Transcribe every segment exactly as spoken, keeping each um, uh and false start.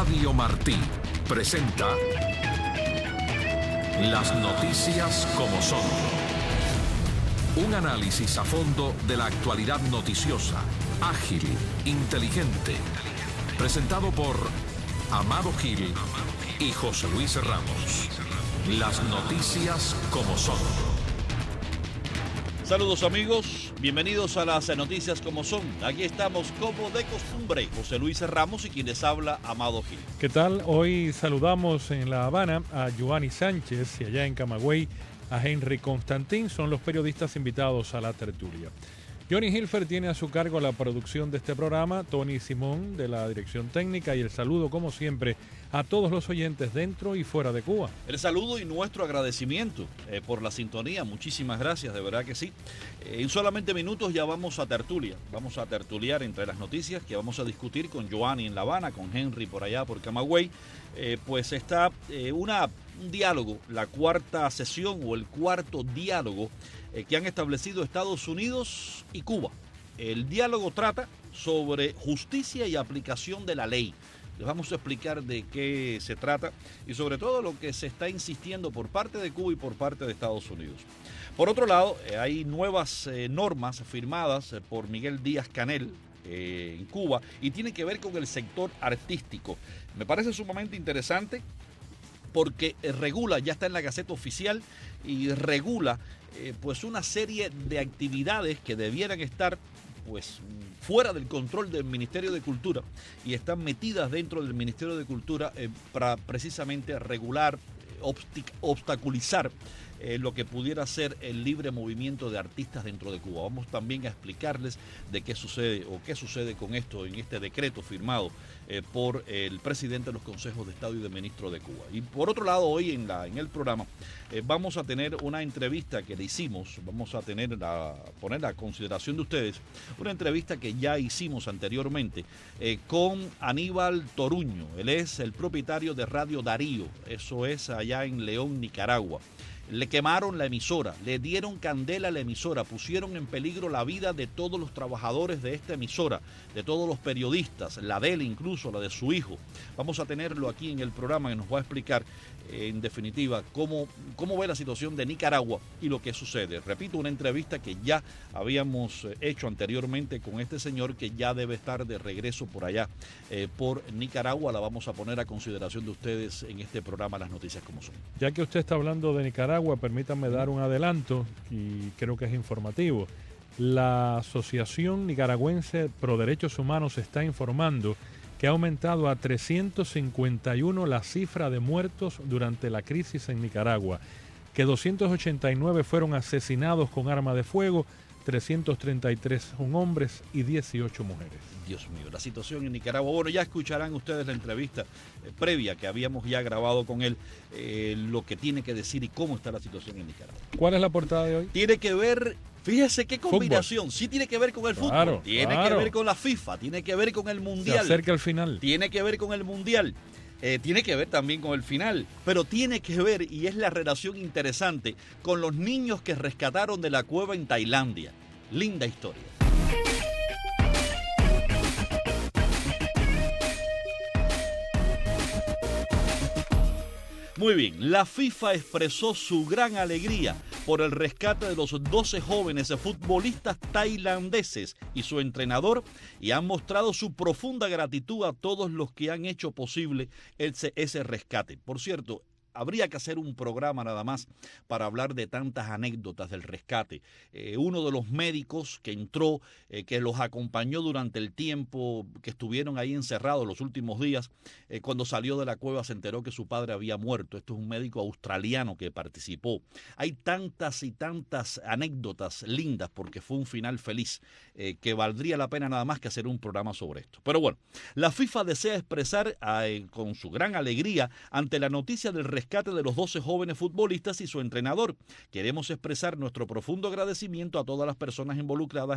Radio Martí presenta Las noticias como son. Un análisis a fondo de la actualidad noticiosa, ágil, inteligente. Presentado por Amado Gil y José Luis Ramos. Las noticias como son. Saludos amigos, bienvenidos a las noticias como son. Aquí estamos como de costumbre, José Luis Ramos y quien les habla, Amado Gil. ¿Qué tal? Hoy saludamos en La Habana a Giovanni Sánchez y allá en Camagüey a Henry Constantín. Son los periodistas invitados a la tertulia. Johnny Hilfer tiene a su cargo la producción de este programa, Tony Simón de la dirección técnica y el saludo como siempre a todos los oyentes dentro y fuera de Cuba. El saludo y nuestro agradecimiento eh, por la sintonía, muchísimas gracias, de verdad que sí. Eh, en solamente minutos ya vamos a tertulia, vamos a tertuliar entre las noticias que vamos a discutir con Giovanni en La Habana, con Henry por allá por Camagüey. Eh, pues está eh, una, un diálogo, la cuarta sesión o el cuarto diálogo eh, que han establecido Estados Unidos y Cuba. El diálogo trata sobre justicia y aplicación de la ley. Les vamos a explicar de qué se trata y sobre todo lo que se está insistiendo por parte de Cuba y por parte de Estados Unidos. Por otro lado, eh, hay nuevas eh, normas firmadas eh, por Miguel Díaz-Canel eh, en Cuba y tiene que ver con el sector artístico. Me parece sumamente interesante porque eh, regula, ya está en la Gaceta Oficial y regula eh, pues una serie de actividades que debieran estar pues fuera del control del Ministerio de Cultura y están metidas dentro del Ministerio de Cultura eh, para precisamente regular, eh, obstaculizar eh, lo que pudiera ser el libre movimiento de artistas dentro de Cuba. Vamos también a explicarles de qué sucede o qué sucede con esto en este decreto firmado eh, por el presidente de los consejos de Estado y de ministro de Cuba. Y por otro lado, hoy en, la, en el programa eh, vamos a tener una entrevista que le hicimos, vamos a tener la, poner a consideración de ustedes, una entrevista que ya hicimos anteriormente eh, con Aníbal Toruño. Él es el propietario de Radio Darío, eso es allá en León, Nicaragua. Le quemaron la emisora, le dieron candela a la emisora, pusieron en peligro la vida de todos los trabajadores de esta emisora, de todos los periodistas, la de él incluso, la de su hijo. Vamos a tenerlo aquí en el programa que nos va a explicar en definitiva cómo, cómo ve la situación de Nicaragua y lo que sucede. Repito, una entrevista que ya habíamos hecho anteriormente con este señor que ya debe estar de regreso por allá, eh, por Nicaragua. La vamos a poner a consideración de ustedes en este programa Las Noticias Como Son. Ya que usted está hablando de Nicaragua, permítanme dar un adelanto y creo que es informativo. La Asociación Nicaragüense Pro Derechos Humanos está informando que ha aumentado a trescientos cincuenta y uno la cifra de muertos durante la crisis en Nicaragua, que doscientos ochenta y nueve fueron asesinados con arma de fuego, trescientos treinta y tres son hombres y dieciocho mujeres. Dios mío, la situación en Nicaragua. Bueno, ya escucharán ustedes la entrevista eh, previa que habíamos ya grabado con él, eh, lo que tiene que decir y cómo está la situación en Nicaragua. ¿Cuál es la portada de hoy? Tiene que ver, fíjese qué combinación, fútbol. Sí tiene que ver con el claro, fútbol, tiene claro. que ver con la FIFA, tiene que ver con el Mundial. Se acerca al final. Tiene que ver con el Mundial. Eh, tiene que ver también con el final, pero tiene que ver, y es la relación interesante, con los niños que rescataron de la cueva en Tailandia. Linda historia. Muy bien, la FIFA expresó su gran alegría por el rescate de los doce jóvenes futbolistas tailandeses y su entrenador y han mostrado su profunda gratitud a todos los que han hecho posible ese, ese rescate. Por cierto, habría que hacer un programa nada más para hablar de tantas anécdotas del rescate. Eh, uno de los médicos que entró, eh, que los acompañó durante el tiempo que estuvieron ahí encerrados los últimos días, eh, cuando salió de la cueva se enteró que su padre había muerto. Esto es un médico australiano que participó. Hay tantas y tantas anécdotas lindas porque fue un final feliz, eh, que valdría la pena nada más que hacer un programa sobre esto. Pero bueno, la FIFA desea expresar eh, con su gran alegría ante la noticia del rescate rescate de los doce jóvenes futbolistas y su entrenador. Queremos expresar nuestro profundo agradecimiento a todas las personas involucradas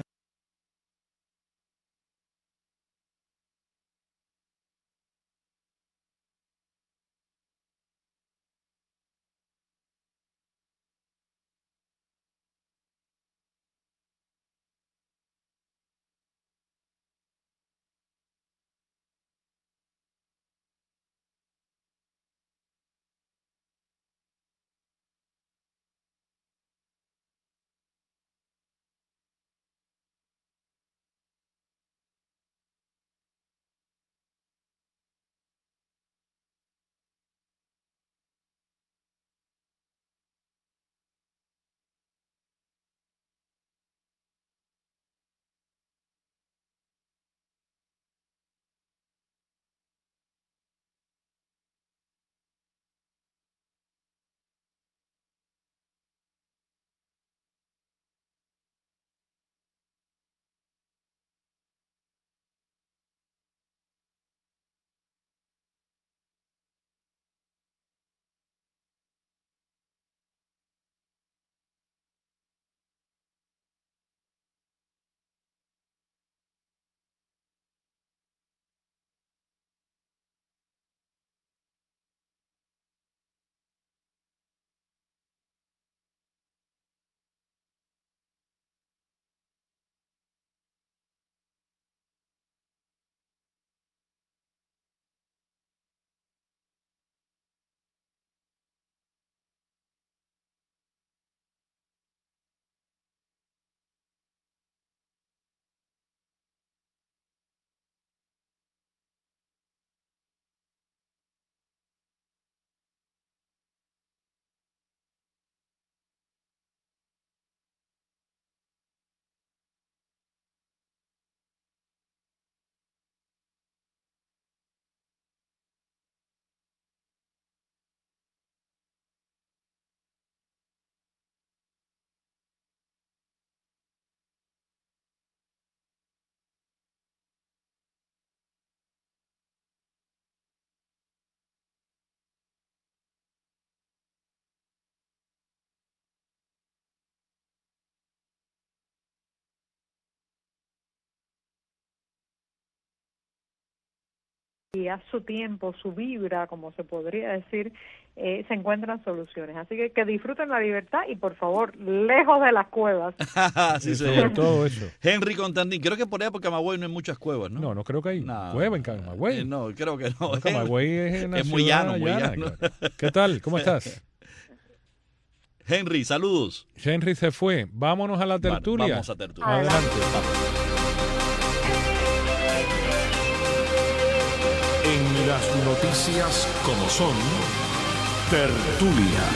su tiempo, su vibra, como se podría decir, eh, se encuentran soluciones. Así que que disfruten la libertad y, por favor, lejos de las cuevas. Sí, sobre todo eso. Henry Constantín, creo que por allá por Camagüey no hay muchas cuevas, ¿no? No, no creo que hay no, cueva en Camagüey. Eh, no, creo que no. no Camagüey es, una es muy llano, muy llana, llano. Claro. ¿Qué tal? ¿Cómo estás? Henry, saludos. Henry se fue. Vámonos a la tertulia. Bueno, vamos a tertulia. Adelante. Vamos. En las noticias como son, tertulia.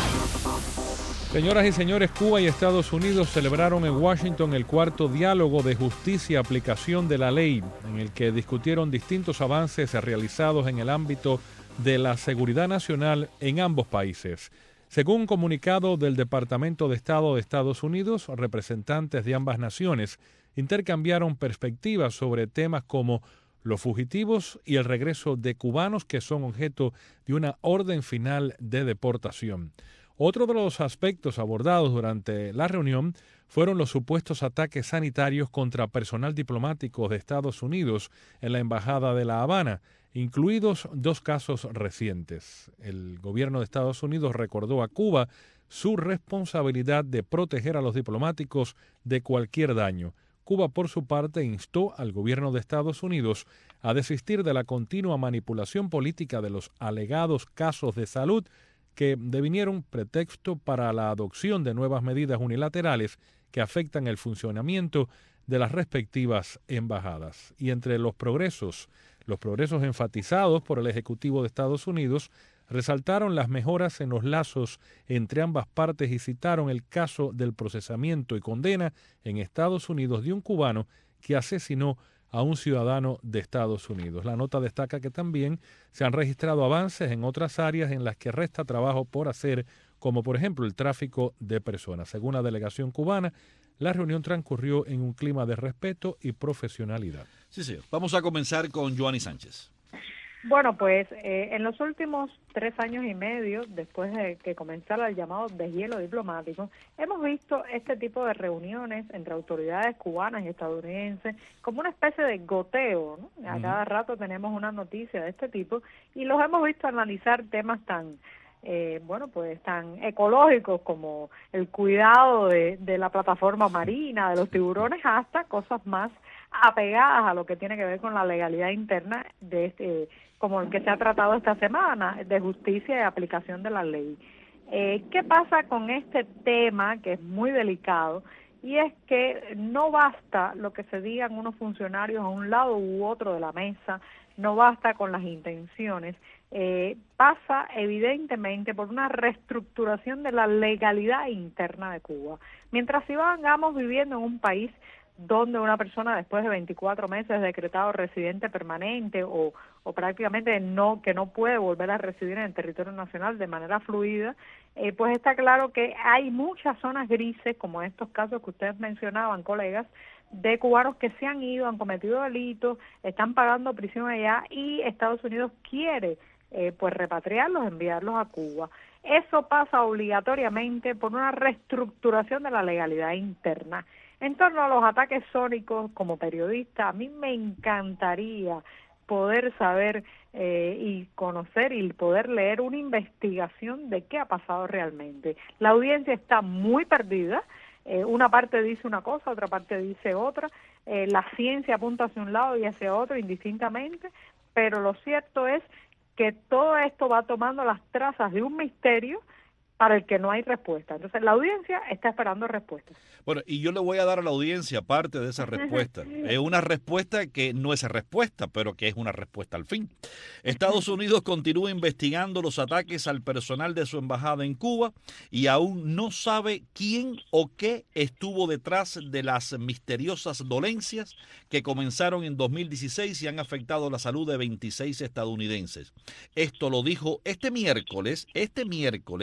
Señoras y señores, Cuba y Estados Unidos celebraron en Washington el cuarto diálogo de justicia y aplicación de la ley, en el que discutieron distintos avances realizados en el ámbito de la seguridad nacional en ambos países. Según un comunicado del Departamento de Estado de Estados Unidos, representantes de ambas naciones intercambiaron perspectivas sobre temas como los fugitivos y el regreso de cubanos que son objeto de una orden final de deportación. Otro de los aspectos abordados durante la reunión fueron los supuestos ataques sanitarios contra personal diplomático de Estados Unidos en la Embajada de La Habana, incluidos dos casos recientes. El gobierno de Estados Unidos recordó a Cuba su responsabilidad de proteger a los diplomáticos de cualquier daño. Cuba, por su parte, instó al gobierno de Estados Unidos a desistir de la continua manipulación política de los alegados casos de salud que devinieron pretexto para la adopción de nuevas medidas unilaterales que afectan el funcionamiento de las respectivas embajadas. Y entre los progresos, los progresos enfatizados por el Ejecutivo de Estados Unidos, resaltaron las mejoras en los lazos entre ambas partes y citaron el caso del procesamiento y condena en Estados Unidos de un cubano que asesinó a un ciudadano de Estados Unidos. La nota destaca que también se han registrado avances en otras áreas en las que resta trabajo por hacer, como por ejemplo el tráfico de personas. Según la delegación cubana, la reunión transcurrió en un clima de respeto y profesionalidad. Sí, sí. Vamos a comenzar con Joanny Sánchez. Bueno, pues eh, en los últimos tres años y medio, después de que comenzara el llamado deshielo diplomático, hemos visto este tipo de reuniones entre autoridades cubanas y estadounidenses como una especie de goteo, ¿no? A uh-huh. cada rato tenemos una noticia de este tipo y los hemos visto analizar temas tan, eh, bueno, pues tan ecológicos como el cuidado de, de la plataforma marina, de los tiburones, hasta cosas más apegadas a lo que tiene que ver con la legalidad interna de este, como el que se ha tratado esta semana, de justicia y aplicación de la ley. Eh, ¿Qué pasa con este tema que es muy delicado? Y es que no basta lo que se digan unos funcionarios a un lado u otro de la mesa, no basta con las intenciones, eh, pasa evidentemente por una reestructuración de la legalidad interna de Cuba. Mientras sigamos viviendo en un país donde una persona después de veinticuatro meses es decretado residente permanente o, o prácticamente no que no puede volver a residir en el territorio nacional de manera fluida, eh, pues está claro que hay muchas zonas grises, como estos casos que ustedes mencionaban, colegas, de cubanos que se han ido, han cometido delitos, están pagando prisión allá y Estados Unidos quiere eh, pues repatriarlos, enviarlos a Cuba. Eso pasa obligatoriamente por una reestructuración de la legalidad interna. En torno a los ataques sónicos, como periodista, a mí me encantaría poder saber eh, y conocer y poder leer una investigación de qué ha pasado realmente. La audiencia está muy perdida, eh, una parte dice una cosa, otra parte dice otra, eh, la ciencia apunta hacia un lado y hacia otro indistintamente, pero lo cierto es que todo esto va tomando las trazas de un misterio para el que no hay respuesta. Entonces, la audiencia está esperando respuestas. Bueno, y yo le voy a dar a la audiencia parte de esa respuesta. Es una respuesta que no es respuesta, pero que es una respuesta al fin. Estados Unidos continúa investigando los ataques al personal de su embajada en Cuba y aún no sabe quién o qué estuvo detrás de las misteriosas dolencias que comenzaron en dos mil dieciséis y han afectado la salud de veintiséis estadounidenses. Esto lo dijo este miércoles, este miércoles,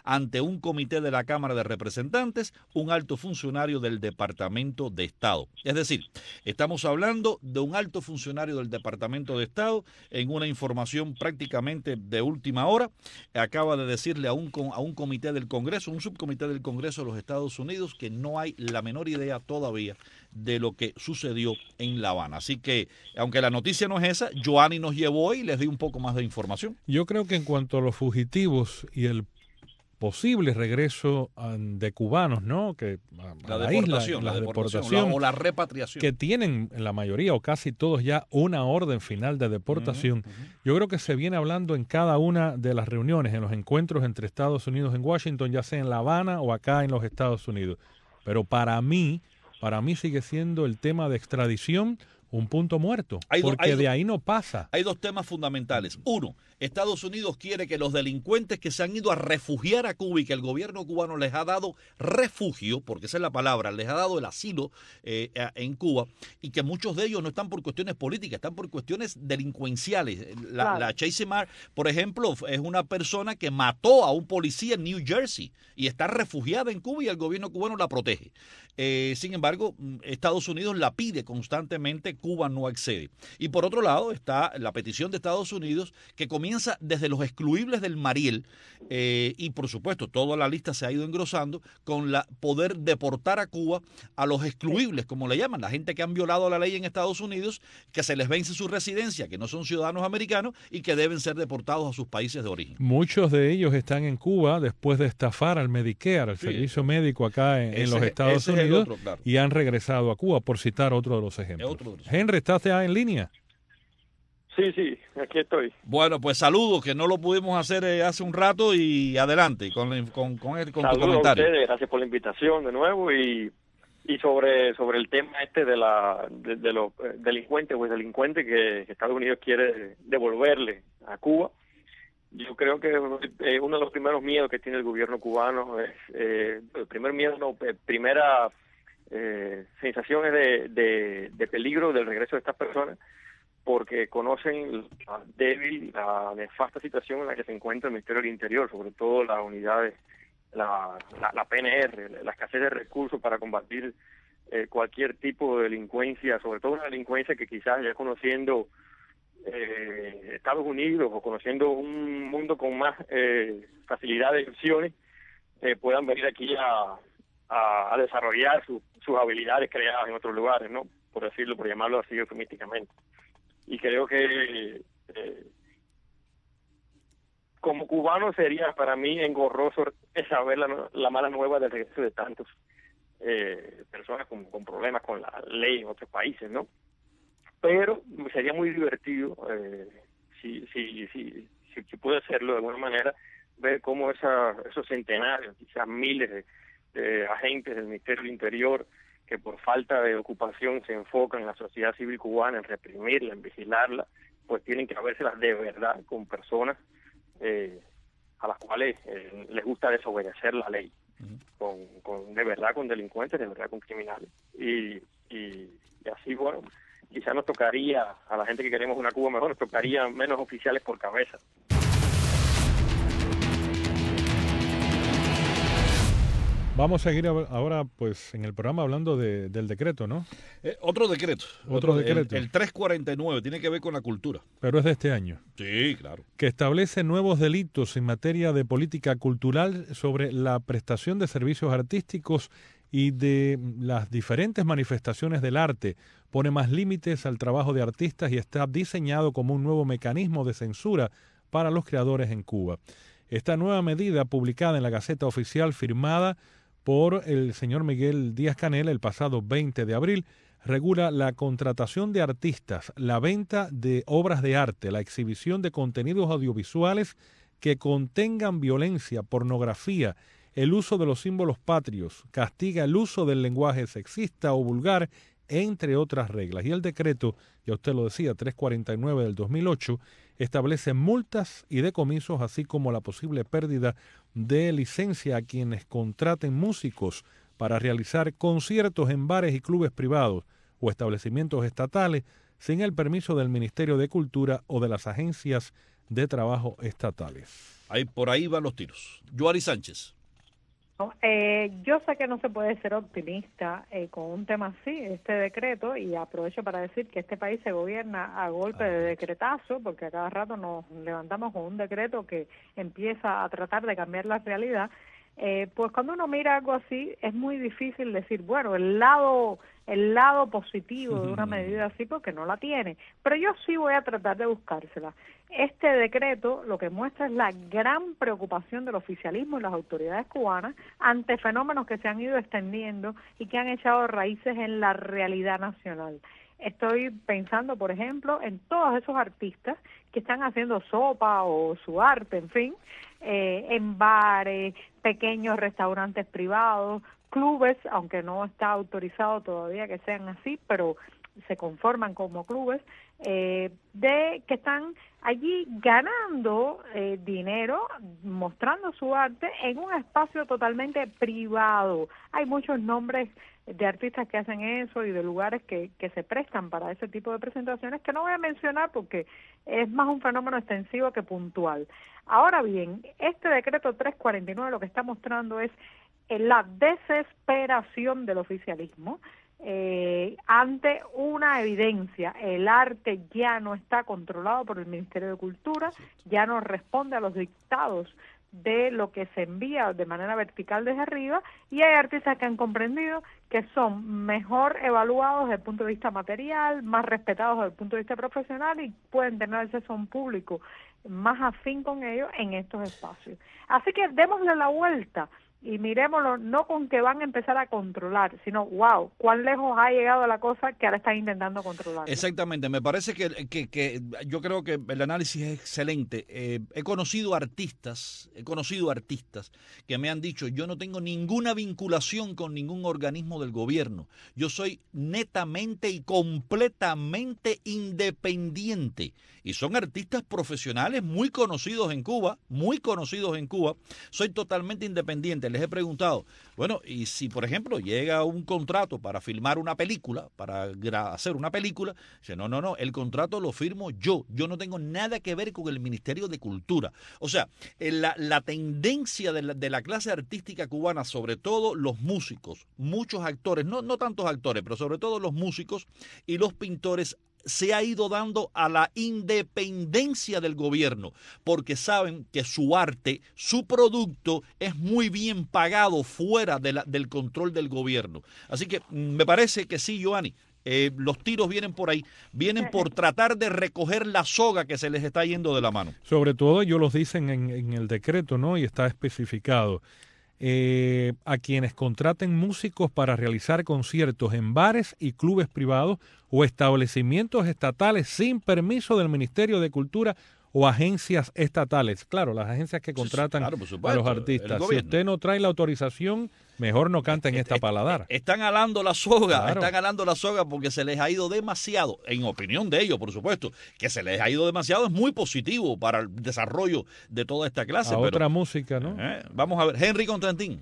ante un comité de la Cámara de Representantes, un alto funcionario del Departamento de Estado. Es decir, estamos hablando de un alto funcionario del Departamento de Estado en una información prácticamente de última hora. Acaba de decirle a un, a un comité del Congreso, un subcomité del Congreso de los Estados Unidos, que no hay la menor idea todavía de lo que sucedió en La Habana. Así que, aunque la noticia no es esa, Joanny nos llevó y les di un poco más de información. Yo creo que en cuanto a los fugitivos y el posible regreso de cubanos, ¿no? Que a, la a la deportación, isla, la, la deportación, deportación, la, o la repatriación, que tienen la mayoría o casi todos ya una orden final de deportación. Uh-huh, uh-huh. Yo creo que se viene hablando en cada una de las reuniones, en los encuentros entre Estados Unidos en Washington, ya sea en La Habana o acá en los Estados Unidos. Pero para mí, para mí sigue siendo el tema de extradición un punto muerto, hay do, porque hay de do, ahí no pasa. Hay dos temas fundamentales. Uno, Estados Unidos quiere que los delincuentes que se han ido a refugiar a Cuba y que el gobierno cubano les ha dado refugio, porque esa es la palabra, les ha dado el asilo eh, en Cuba, y que muchos de ellos no están por cuestiones políticas, están por cuestiones delincuenciales. La, claro. la Chase Mar, por ejemplo, es una persona que mató a un policía en New Jersey y está refugiada en Cuba y el gobierno cubano la protege. Eh, sin embargo, Estados Unidos la pide constantemente, Cuba no accede. Y por otro lado está la petición de Estados Unidos, que comienza desde los excluibles del Mariel, eh, y por supuesto toda la lista se ha ido engrosando con la poder deportar a Cuba a los excluibles, como le llaman, la gente que han violado la ley en Estados Unidos, que se les vence su residencia, que no son ciudadanos americanos y que deben ser deportados a sus países de origen. Muchos de ellos están en Cuba después de estafar al Medicare, al sí, servicio médico acá en, en los Estados Unidos. Otro, claro. Y han regresado a Cuba, por citar otro de los ejemplos. Otro de los... Henry, ¿estás ya en línea? Sí, sí, aquí estoy. Bueno, pues saludos, que no lo pudimos hacer eh, hace un rato, y adelante con, con, con, el, con tu comentario. Saludos a ustedes, gracias por la invitación de nuevo, y, y sobre sobre el tema este de la de, de los delincuentes, pues delincuentes que, que Estados Unidos quiere devolverle a Cuba. Yo creo que eh, uno de los primeros miedos que tiene el gobierno cubano es, eh, el primer miedo, no, eh, primera eh, sensación es de, de, de peligro del regreso de estas personas, porque conocen la débil, la nefasta situación en la que se encuentra el Ministerio del Interior, sobre todo las unidades, la, la, la P N R, la escasez de recursos para combatir eh, cualquier tipo de delincuencia, sobre todo una delincuencia que quizás ya conociendo Eh, Estados Unidos o conociendo un mundo con más eh, facilidad de opciones, eh, puedan venir aquí a, a, a desarrollar su, sus habilidades creadas en otros lugares, ¿no? Por decirlo, por llamarlo así eufemísticamente. Y creo que eh, como cubano sería para mí engorroso saber la, la mala nueva del regreso de tantos eh, personas con, con problemas con la ley en otros países, ¿no? Pero sería muy divertido, eh, si, si, si, si, si puede hacerlo de alguna manera, ver cómo esa, esos centenares, quizás miles de, de agentes del Ministerio del Interior que por falta de ocupación se enfocan en la sociedad civil cubana, en reprimirla, en vigilarla, pues tienen que habérselas de verdad con personas eh, a las cuales eh, les gusta desobedecer la ley, uh-huh. con, con de verdad con delincuentes, de verdad con criminales. Y, y, y así, bueno, quizás nos tocaría, a la gente que queremos una Cuba mejor, nos tocaría menos oficiales por cabeza. Vamos a seguir ahora pues en el programa hablando de, del decreto, ¿no? Eh, otro decreto. Otro, otro decreto. El, el trescientos cuarenta y nueve tiene que ver con la cultura. Pero es de este año. Sí, claro. Que establece nuevos delitos en materia de política cultural sobre la prestación de servicios artísticos y de las diferentes manifestaciones del arte. Pone más límites al trabajo de artistas y está diseñado como un nuevo mecanismo de censura para los creadores en Cuba. Esta nueva medida, publicada en la Gaceta Oficial, firmada por el señor Miguel Díaz-Canel el pasado veinte de abril, regula la contratación de artistas, la venta de obras de arte, la exhibición de contenidos audiovisuales que contengan violencia, pornografía, el uso de los símbolos patrios, castiga el uso del lenguaje sexista o vulgar, entre otras reglas. Y el decreto, ya usted lo decía, trescientos cuarenta y nueve del dos mil ocho, establece multas y decomisos, así como la posible pérdida de licencia a quienes contraten músicos para realizar conciertos en bares y clubes privados o establecimientos estatales sin el permiso del Ministerio de Cultura o de las agencias de trabajo estatales. Ahí, por ahí van los tiros. Joary Sánchez. No, eh, yo sé que no se puede ser optimista eh, con un tema así, este decreto, y aprovecho para decir que este país se gobierna a golpe de decretazo, porque a cada rato nos levantamos con un decreto que empieza a tratar de cambiar la realidad. Eh, pues cuando uno mira algo así es muy difícil decir, bueno, el lado el lado positivo de una medida así, porque no la tiene, pero yo sí voy a tratar de buscársela. Este decreto lo que muestra es la gran preocupación del oficialismo y las autoridades cubanas ante fenómenos que se han ido extendiendo y que han echado raíces en la realidad nacional. Estoy pensando, por ejemplo, en todos esos artistas que están haciendo sopa o su arte, en fin, eh, en bares, pequeños restaurantes privados, clubes, aunque no está autorizado todavía que sean así, pero se conforman como clubes, eh, de que están allí ganando eh, dinero, mostrando su arte en un espacio totalmente privado. Hay muchos nombres de artistas que hacen eso y de lugares que, que se prestan para ese tipo de presentaciones que no voy a mencionar porque es más un fenómeno extensivo que puntual. Ahora bien, este decreto trescientos cuarenta y nueve lo que está mostrando es la desesperación del oficialismo eh, ante una evidencia. El arte ya no está controlado por el Ministerio de Cultura, ya no responde a los dictados de lo que se envía de manera vertical desde arriba, y hay artistas que han comprendido que son mejor evaluados desde el punto de vista material, más respetados desde el punto de vista profesional y pueden tener acceso a un público más afín con ellos en estos espacios. Así que démosle la vuelta y miremoslo no con que van a empezar a controlar, sino, wow, cuán lejos ha llegado la cosa que ahora están intentando controlar. Exactamente, me parece que, que, que yo creo que el análisis es excelente. Eh, he conocido artistas, he conocido artistas que me han dicho, yo no tengo ninguna vinculación con ningún organismo del gobierno, yo soy netamente y completamente independiente. Y son artistas profesionales muy conocidos en Cuba, muy conocidos en Cuba, soy totalmente independiente. Les he preguntado, bueno, y si por ejemplo llega un contrato para filmar una película, para hacer una película, dice, no, no, no, el contrato lo firmo yo, yo no tengo nada que ver con el Ministerio de Cultura. O sea, la, la tendencia de la, de la clase artística cubana, sobre todo los músicos, muchos actores, no, no tantos actores, pero sobre todo los músicos y los pintores, se ha ido dando a la independencia del gobierno, porque saben que su arte, su producto es muy bien pagado fuera de la, del control del gobierno. Así que me parece que sí, Joany, eh, los tiros vienen por ahí, vienen por tratar de recoger la soga que se les está yendo de la mano. Sobre todo ellos los dicen en, en el decreto, ¿no? Y está especificado. Eh, a quienes contraten músicos para realizar conciertos en bares y clubes privados o establecimientos estatales sin permiso del Ministerio de Cultura o agencias estatales. Claro, las agencias que contratan sí, sí, claro, a los artistas. Si usted no trae la autorización, mejor no canta en est, esta est, paladar. Están alando la soga, claro. están alando la soga porque se les ha ido demasiado, en opinión de ellos, por supuesto, que se les ha ido demasiado es muy positivo para el desarrollo de toda esta clase. A pero, otra música, ¿no? Eh, vamos a ver, Henry Constantín.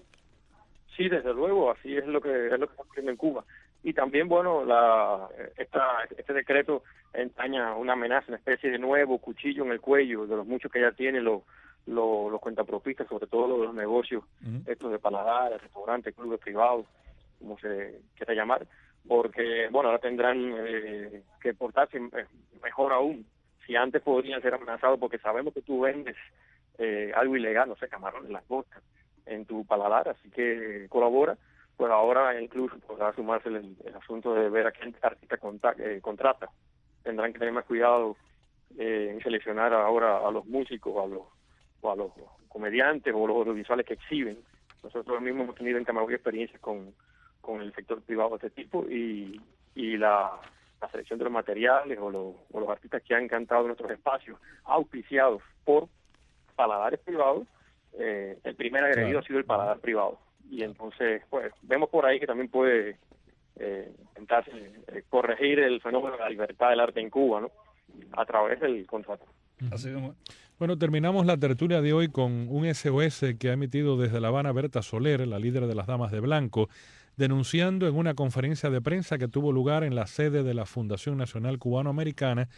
Sí, desde luego, así es lo que es lo que está ocurriendo en Cuba. Y también, bueno, la esta, este decreto entraña una amenaza, una especie de nuevo cuchillo en el cuello de los muchos que ya tienen los los, los cuentapropistas, sobre todo los negocios uh-huh. estos de paladares, restaurantes, clubes privados, como se quiera llamar, porque, bueno, ahora tendrán eh, que portarse mejor aún. Si antes podrían ser amenazados porque sabemos que tú vendes eh, algo ilegal, no sé, camarones, langostas, en tu paladar, así que colabora, pues ahora incluso podrá sumarse el, el asunto de ver a qué artista conta, eh, contrata. Tendrán que tener más cuidado eh, en seleccionar ahora a los músicos, a los, o a los comediantes o los audiovisuales que exhiben. Nosotros mismos hemos tenido en Camagüey experiencias con, con el sector privado de este tipo y, y la, la selección de los materiales o los, o los artistas que han cantado en nuestros espacios auspiciados por paladares privados. Eh, el primer agredido claro. ha sido el paladar privado. Y entonces, pues, vemos por ahí que también puede eh, intentarse eh, corregir el fenómeno de la libertad del arte en Cuba, ¿no? A través del contrato. Así como... Bueno, terminamos la tertulia de hoy con un S O S que ha emitido desde La Habana Berta Soler, la líder de las Damas de Blanco, denunciando en una conferencia de prensa que tuvo lugar en la sede de la Fundación Nacional Cubano-Americana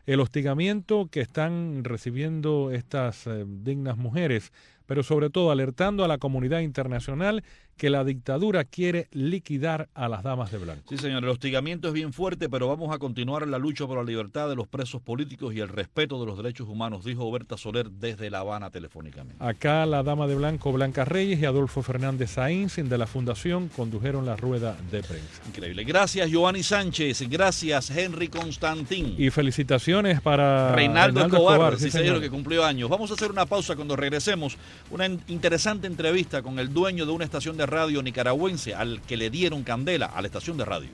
el hostigamiento que están recibiendo estas eh, dignas mujeres, pero sobre todo alertando a la comunidad internacional que la dictadura quiere liquidar a las damas de blanco. Sí, señor, el hostigamiento es bien fuerte, pero vamos a continuar en la lucha por la libertad de los presos políticos y el respeto de los derechos humanos, dijo Berta Soler desde La Habana telefónicamente. Acá la dama de blanco Blanca Reyes y Adolfo Fernández Sainz de la Fundación condujeron la rueda de prensa. Increíble. Gracias, Giovanni Sánchez. Gracias, Henry Constantín. Y felicitaciones para Reinaldo, Reinaldo Escobar, Escobar, sí, sí, señor, señor, que cumplió años. Vamos a hacer una pausa cuando regresemos. Una interesante entrevista con el dueño de una estación de radio nicaragüense al que le dieron candela a la estación de radio.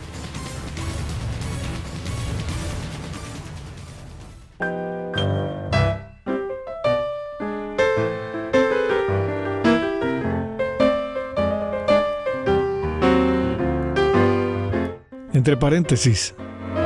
Entre paréntesis,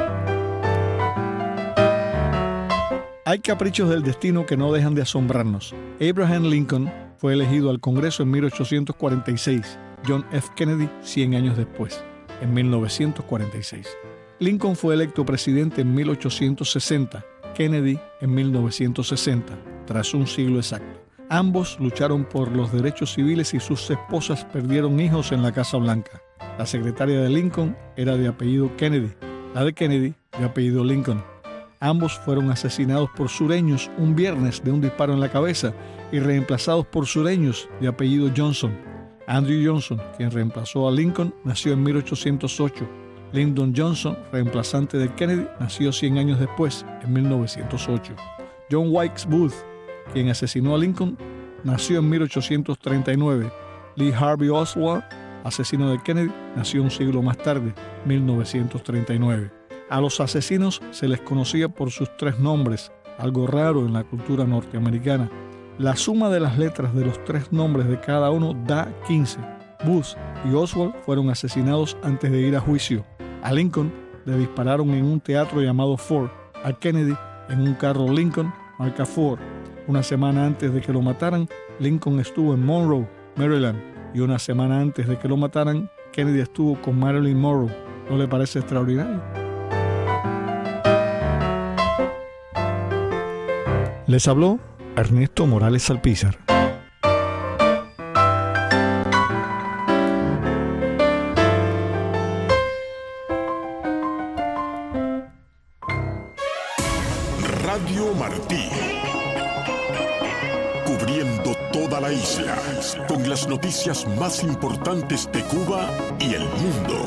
hay caprichos del destino que no dejan de asombrarnos. Abraham Lincoln fue elegido al Congreso en mil ochocientos cuarenta y seis, John F. Kennedy cien años después, en mil novecientos cuarenta y seis. Lincoln fue electo presidente en mil ochocientos sesenta, Kennedy en mil novecientos sesenta, tras un siglo exacto. Ambos lucharon por los derechos civiles y sus esposas perdieron hijos en la Casa Blanca. La secretaria de Lincoln era de apellido Kennedy, la de Kennedy de apellido Lincoln. Ambos fueron asesinados por sureños un viernes de un disparo en la cabeza y reemplazados por sureños de apellido Johnson. Andrew Johnson, quien reemplazó a Lincoln, nació en mil ochocientos ocho. Lyndon Johnson, reemplazante de Kennedy, nació cien años después, en mil novecientos ocho. John Wilkes Booth, quien asesinó a Lincoln, nació en mil ochocientos treinta y nueve. Lee Harvey Oswald, asesino de Kennedy, nació un siglo más tarde, mil novecientos treinta y nueve. A los asesinos se les conocía por sus tres nombres, algo raro en la cultura norteamericana. La suma de las letras de los tres nombres de cada uno da quince. Booth y Oswald fueron asesinados antes de ir a juicio. A Lincoln le dispararon en un teatro llamado Ford. A Kennedy en un carro Lincoln marca Ford. Una semana antes de que lo mataran, Lincoln estuvo en Monroe, Maryland. Y una semana antes de que lo mataran, Kennedy estuvo con Marilyn Monroe. ¿No le parece extraordinario? Les habló Ernesto Morales Alpizar. Radio Martí. Cubriendo toda la isla con las noticias más importantes de Cuba y el mundo.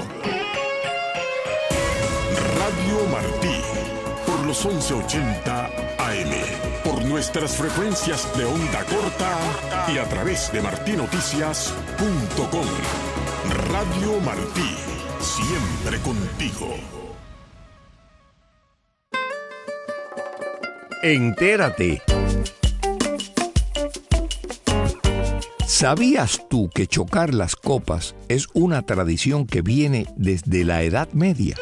Radio Martí, por los once ochenta A M, por nuestras frecuencias de onda corta y a través de martí noticias punto com. Radio Martí, siempre contigo. Entérate. ¿Sabías tú que chocar las copas es una tradición que viene desde la Edad Media?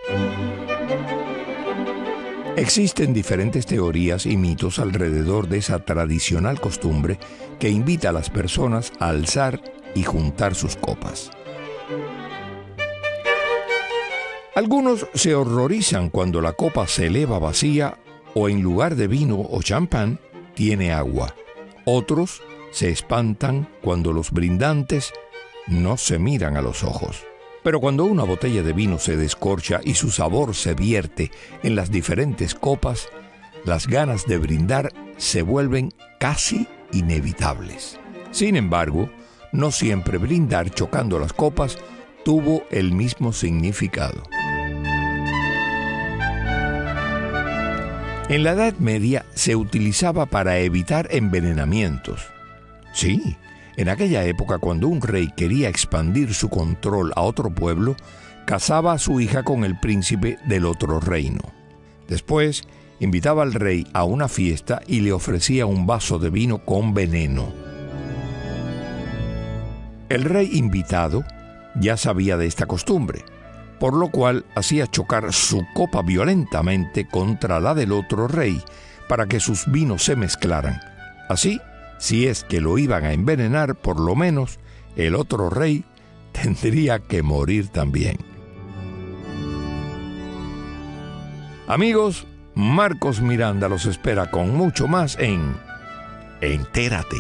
Existen diferentes teorías y mitos alrededor de esa tradicional costumbre que invita a las personas a alzar y juntar sus copas. Algunos se horrorizan cuando la copa se eleva vacía o en lugar de vino o champán tiene agua. Otros se espantan cuando los brindantes no se miran a los ojos. Pero cuando una botella de vino se descorcha y su sabor se vierte en las diferentes copas, las ganas de brindar se vuelven casi inevitables. Sin embargo, no siempre brindar chocando las copas tuvo el mismo significado. En la Edad Media se utilizaba para evitar envenenamientos. Sí, en aquella época, cuando un rey quería expandir su control a otro pueblo, casaba a su hija con el príncipe del otro reino. Después, invitaba al rey a una fiesta y le ofrecía un vaso de vino con veneno. El rey invitado ya sabía de esta costumbre, por lo cual hacía chocar su copa violentamente contra la del otro rey para que sus vinos se mezclaran. Así, si es que lo iban a envenenar, por lo menos el otro rey tendría que morir también. Amigos, Marcos Miranda los espera con mucho más en Entérate.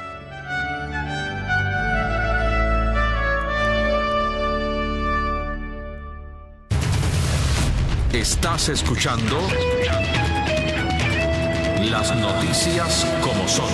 Estás escuchando Las Noticias como son.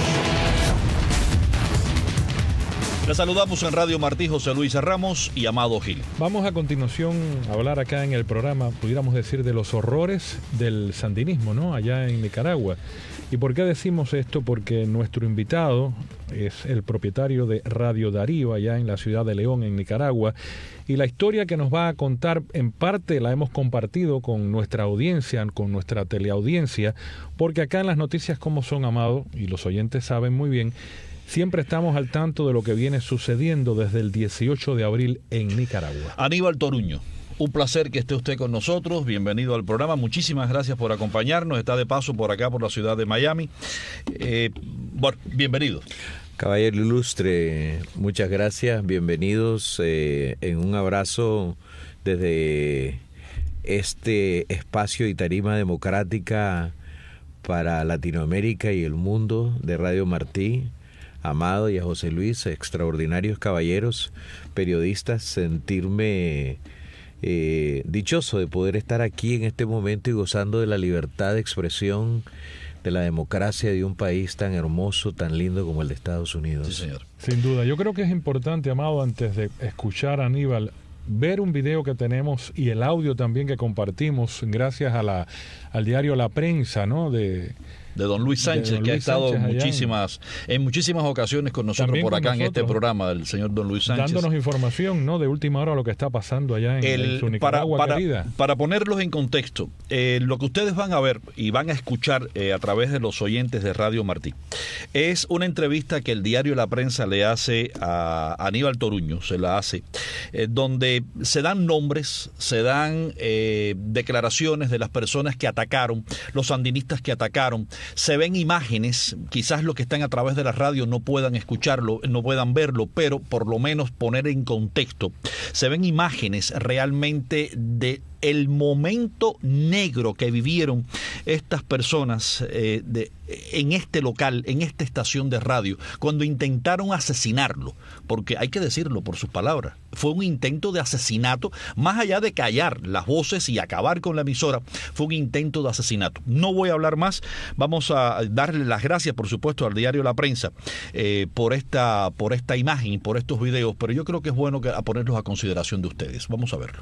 Les saludamos en Radio Martí, José Luis Ramos y Amado Gil. Vamos a continuación a hablar acá en el programa, pudiéramos decir, de los horrores del sandinismo, ¿no? Allá en Nicaragua. ¿Y por qué decimos esto? Porque nuestro invitado es el propietario de Radio Darío, allá en la ciudad de León, en Nicaragua. Y la historia que nos va a contar, en parte la hemos compartido con nuestra audiencia, con nuestra teleaudiencia, porque acá en Las Noticias como son, Amado, y los oyentes saben muy bien, siempre estamos al tanto de lo que viene sucediendo desde el dieciocho de abril en Nicaragua. Aníbal Toruño, un placer que esté usted con nosotros. Bienvenido al programa. Muchísimas gracias por acompañarnos. Está de paso por acá, por la ciudad de Miami. Eh, bueno, bienvenido. Caballero ilustre, muchas gracias. Bienvenidos eh, en un abrazo desde este espacio y tarima democrática para Latinoamérica y el mundo de Radio Martí. Amado y a José Luis, extraordinarios caballeros, periodistas, sentirme eh, dichoso de poder estar aquí en este momento y gozando de la libertad de expresión, de la democracia de un país tan hermoso, tan lindo como el de Estados Unidos. Sí, señor. Sin duda, yo creo que es importante, Amado, antes de escuchar a Aníbal, ver un video que tenemos y el audio también que compartimos gracias a la al diario La Prensa, ¿no? De de don Luis Sánchez, don que Luis ha estado Sánchez muchísimas, en... en muchísimas ocasiones con nosotros por acá nosotros, en este programa, el señor don Luis Sánchez. Dándonos información, ¿no? De última hora lo que está pasando allá en, el, en su Nicaragua para, querida. Para, para ponerlos en contexto, eh, lo que ustedes van a ver y van a escuchar eh, a través de los oyentes de Radio Martí es una entrevista que el diario La Prensa le hace a Aníbal Toruño, se la hace, eh, donde se dan nombres, se dan eh, declaraciones de las personas que atacaron, los sandinistas que atacaron. Se ven imágenes, quizás los que están a través de la radio no puedan escucharlo, no puedan verlo, pero por lo menos poner en contexto. Se ven imágenes realmente de el momento negro que vivieron estas personas eh, de, en este local, en esta estación de radio, cuando intentaron asesinarlo, porque hay que decirlo por sus palabras, fue un intento de asesinato, más allá de callar las voces y acabar con la emisora, fue un intento de asesinato. No voy a hablar más, vamos a darle las gracias, por supuesto, al diario La Prensa eh, por esta, por esta imagen y por estos videos, pero yo creo que es bueno que, a ponerlos a consideración de ustedes. Vamos a verlo.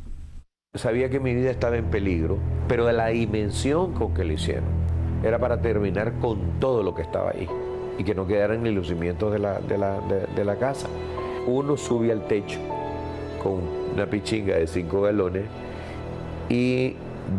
Sabía que mi vida estaba en peligro, pero de la dimensión con que lo hicieron. Era para terminar con todo lo que estaba ahí y que no quedaran ni los cimientos de la, de la, de, de la casa. Uno sube al techo con una pichinga de cinco galones y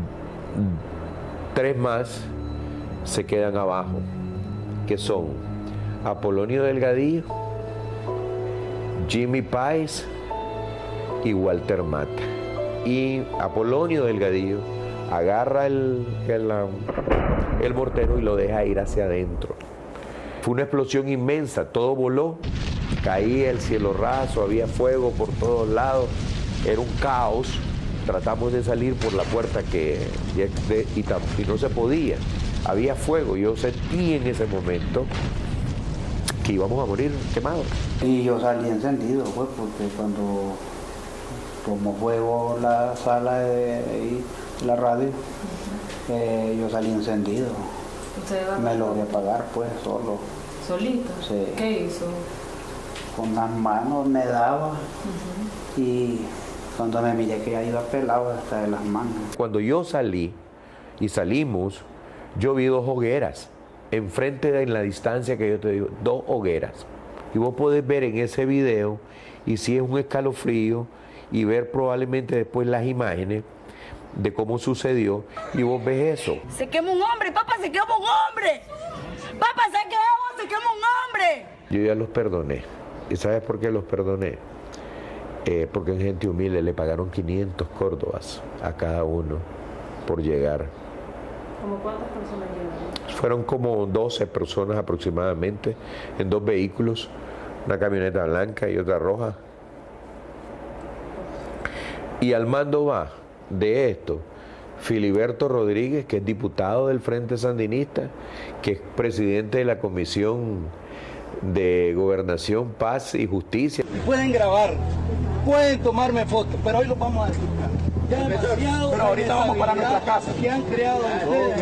tres más se quedan abajo, que son Apolonio Delgadillo, Jimmy Páez y Walter Mata. Y Apolonio Delgadillo agarra el, el, el mortero y lo deja ir hacia adentro. Fue una explosión inmensa, todo voló, caía el cielo raso, había fuego por todos lados, era un caos. Tratamos de salir por la puerta que, de, y, y no se podía, había fuego. Yo sentí en ese momento que íbamos a morir quemados. Y yo salí encendido, pues, porque cuando tomó fuego la sala de, de la radio, eh, yo salí encendido. ¿Usted va Me logré apagar, pues, solo. ¿Solito? Sí. ¿Qué hizo? Con las manos me daba, uh-huh. Y cuando me miré que ya iba pelado hasta de las manos. Cuando yo salí y salimos, yo vi dos hogueras, enfrente de en la distancia que yo te digo, dos hogueras. Y vos podés ver en ese video, y si es un escalofrío, y ver probablemente después las imágenes de cómo sucedió, y vos ves eso. Se quemó un hombre, papá, se quemó un hombre. Papá, se quemó, se quemó un hombre. Yo ya los perdoné. ¿Y sabes por qué los perdoné? Eh, porque en gente humilde le pagaron quinientos córdobas a cada uno por llegar. ¿Cómo cuántas personas llegaron? Fueron como doce personas aproximadamente, en dos vehículos, una camioneta blanca y otra roja. Y al mando va de esto Filiberto Rodríguez, que es diputado del Frente Sandinista, que es presidente de la Comisión de Gobernación, Paz y Justicia. Pueden grabar, pueden tomarme fotos, pero hoy los vamos a disfrutar. Ya pero ahorita vamos para nuestra casa. Que han creado ustedes.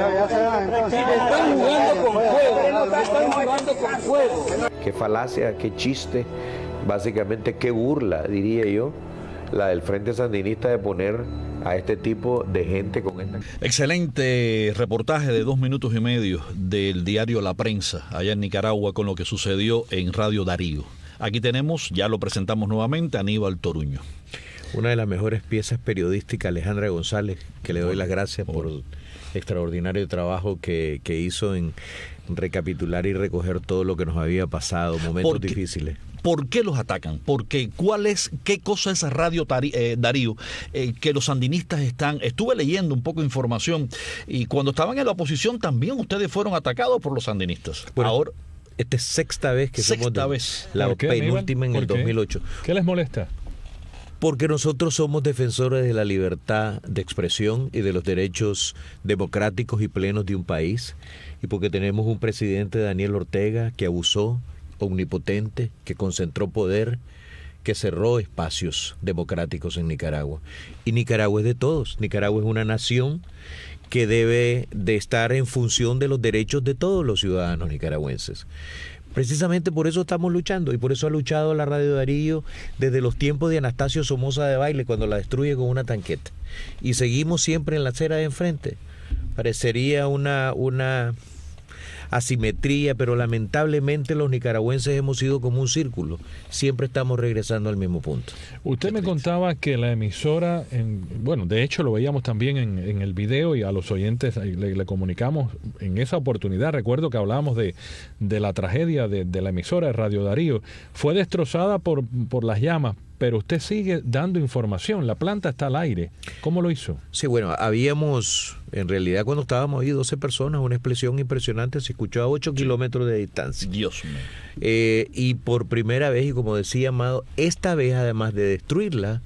Están jugando con fuego. Están jugando con fuego. Qué falacia, qué chiste, básicamente qué burla, diría yo, la del Frente Sandinista de poner a este tipo de gente con esta... Excelente reportaje de dos minutos y medio del diario La Prensa, allá en Nicaragua, con lo que sucedió en Radio Darío. Aquí tenemos, ya lo presentamos nuevamente, Aníbal Toruño. Una de las mejores piezas periodísticas, Alejandra González, que le doy las gracias por el extraordinario trabajo que, que hizo en recapitular y recoger todo lo que nos había pasado, momentos Porque, difíciles. ¿Por qué los atacan? Porque ¿cuál es, qué cosa es Radio Tari, eh, Darío? Eh, que los sandinistas están... Estuve leyendo un poco de información y cuando estaban en la oposición también ustedes fueron atacados por los sandinistas. Bueno, ahora... Esta es sexta vez que sexta somos... De, vez. La ¿Por qué, penúltima en el ¿Por qué? dos mil ocho. ¿Qué les molesta? Porque nosotros somos defensores de la libertad de expresión y de los derechos democráticos y plenos de un país, y porque tenemos un presidente, Daniel Ortega, que abusó, omnipotente, que concentró poder, que cerró espacios democráticos en Nicaragua. Y Nicaragua es de todos. Nicaragua es una nación que debe de estar en función de los derechos de todos los ciudadanos nicaragüenses. Precisamente por eso estamos luchando, y por eso ha luchado la Radio Darío desde los tiempos de Anastasio Somoza de Baile, cuando la destruye con una tanqueta. Y seguimos siempre en la acera de enfrente. Parecería una, una asimetría, pero lamentablemente los nicaragüenses hemos sido como un círculo. Siempre estamos regresando al mismo punto. Usted me contaba que la emisora, en, bueno, de hecho lo veíamos también en, en el video y a los oyentes le, le comunicamos en esa oportunidad. Recuerdo que hablábamos de, de la tragedia de, de la emisora de Radio Darío. Fue destrozada por, por las llamas, pero usted sigue dando información. La planta está al aire. ¿Cómo lo hizo? Sí, bueno, habíamos, en realidad cuando estábamos ahí doce personas, una explosión impresionante, se escuchó a ocho kilómetros de distancia. Dios mío. Eh, y por primera vez, y como decía Amado, esta vez además de destruirla,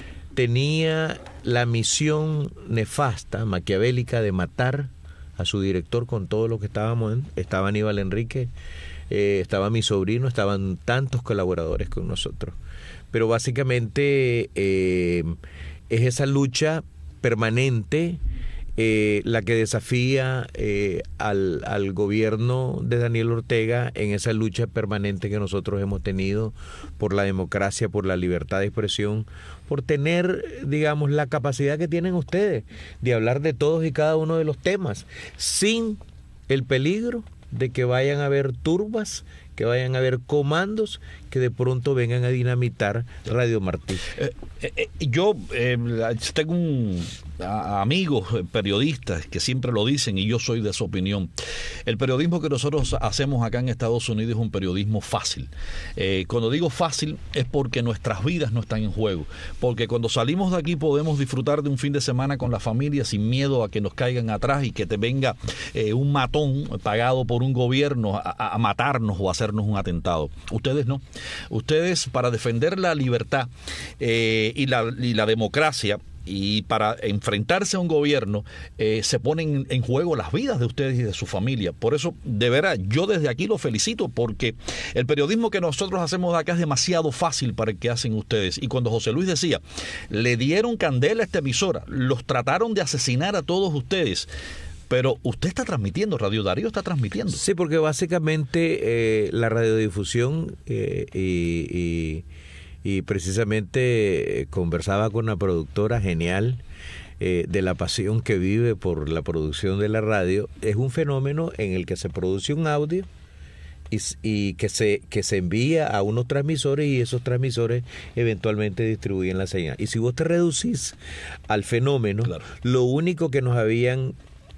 tenía la misión nefasta, maquiavélica, de matar a su director con todo lo que estábamos en. Estaba Aníbal Enrique, eh, estaba mi sobrino, estaban tantos colaboradores con nosotros. Pero básicamente eh, es esa lucha permanente eh, la que desafía eh, al, al gobierno de Daniel Ortega en esa lucha permanente que nosotros hemos tenido por la democracia, por la libertad de expresión, por tener, digamos, la capacidad que tienen ustedes de hablar de todos y cada uno de los temas, sin el peligro de que vayan a haber turbas, que vayan a haber comandos que de pronto vengan a dinamitar Radio Martí. Eh, eh, yo eh, tengo un, a, amigos periodistas que siempre lo dicen y yo soy de su opinión. El periodismo que nosotros hacemos acá en Estados Unidos es un periodismo fácil. Eh, cuando digo fácil es porque nuestras vidas no están en juego. Porque cuando salimos de aquí podemos disfrutar de un fin de semana con la familia sin miedo a que nos caigan atrás y que te venga eh, un matón pagado por un gobierno a, a matarnos o a hacernos un atentado. Ustedes no. Ustedes, para defender la libertad eh, y, la, y la democracia y para enfrentarse a un gobierno, eh, se ponen en juego las vidas de ustedes y de su familia. Por eso, de veras, yo desde aquí los felicito, porque el periodismo que nosotros hacemos de acá es demasiado fácil para el que hacen ustedes. Y cuando José Luis decía, le dieron candela a esta emisora, los trataron de asesinar a todos ustedes, pero usted está transmitiendo, Radio Darío está transmitiendo. Sí, porque básicamente eh, la radiodifusión eh, y, y, y precisamente eh, conversaba con una productora genial eh, de la pasión que vive por la producción de la radio. Es un fenómeno en el que se produce un audio y, y que se que se envía a unos transmisores y esos transmisores eventualmente distribuyen la señal. Y si vos te reducís al fenómeno, claro, lo único que nos habían